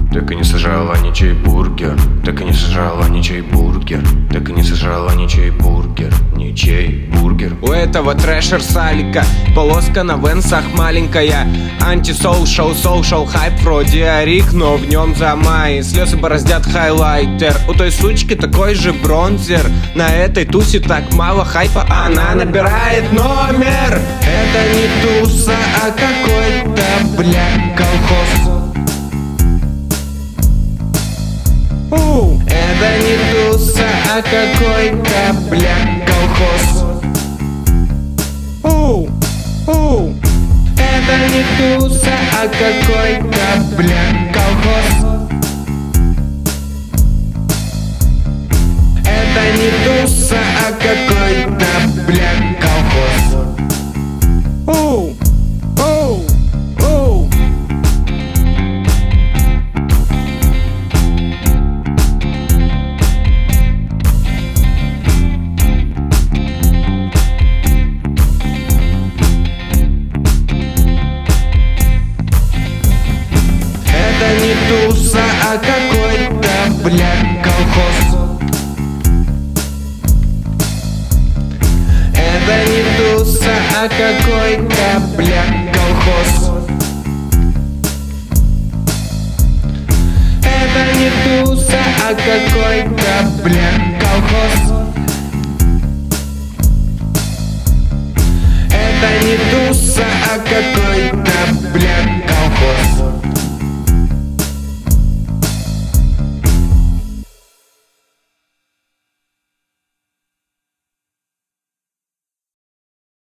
Так и не сожрала ничей бургер. Так и не сожрала ничей бургер. Так и не сожрала ничей бургер. Ничей бургер. У этого трэшер салика полоска на венсах маленькая. Антисоушал, соушал хайп вроде Арик, но в нем замай. Слезы бороздят хайлайтер. У той сучки такой же бронзер. На этой тусе так мало хайпа, она набирает номер. Это не туса, а какой-то, бля, колхоз. Это не туса, а какой-то, бля, колхоз. Это не туса, а какой-то, бля, колхоз. Это не туса, а какой-то, бля, колхоз. Это не туса, а какой-то, бля, колхоз. Это не туса, а какой-то, бля, колхоз. Это не туса, а какой-то, бля, колхоз. Это не туса,